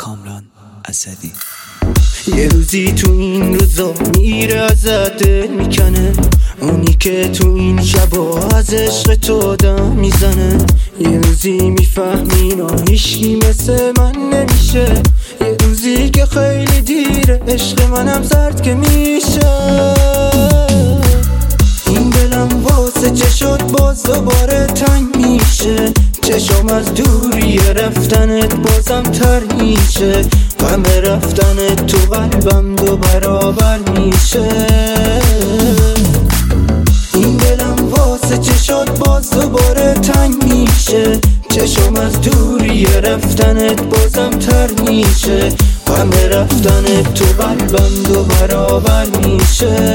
کامران اسدی. یه روزی تو این روزا میره ازت دل میکنه، اونی که تو این شبا از عشق تو دم میزنه. یه روزی میفهمی نا هیچکی مثل من نمیشه، یه روزی که خیلی دیره عشق منم زرد که میشه. این دلم واسه چه شد باز دوباره تنگ میشه، چشم از دوری رفتنت بازم تر میشه، غم رفتنت تو قلبم دو برابر میشه. این دلم واسه چه شد باز دوباره تنگ میشه، چشم از دوری رفتنت بازم تر میشه، غم رفتنت تو قلبم دو برابر میشه.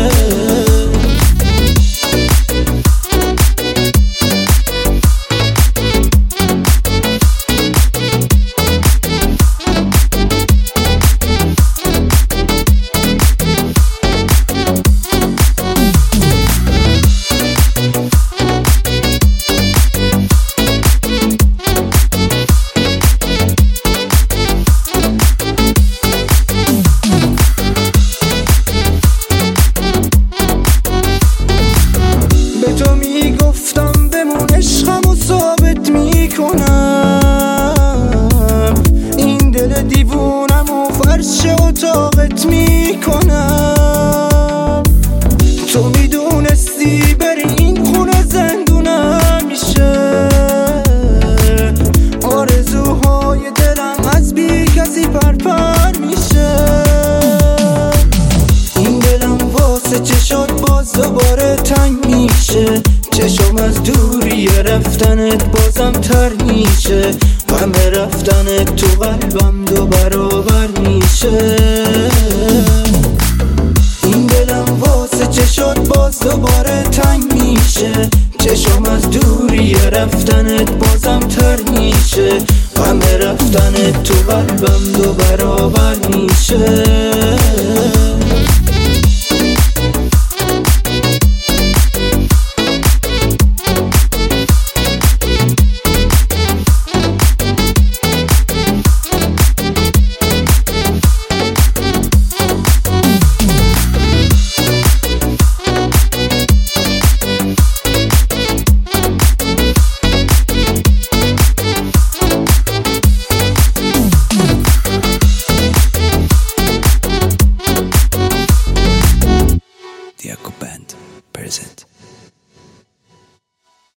تو میگفتم بمون عشقمو ثابت میکنم، این دل دیوونمو فرش اتاقت میکنم. تو میدونستی بری این خونه زندونم میشه، آرزوهای دلم از بی کسی پرپر میشه. این دلم واسه چه شد باز دوباره تنگ میشه، چشم از دوری رفتنت بازم تر میشه، غم رفتنت تو قلبم دو برابر میشه. این دلم واسه چه شد باز دوباره تنگ میشه، چشم از دوری رفتنت بازم تر میشه، غم رفتنت تو قلبم دو برابر میشه.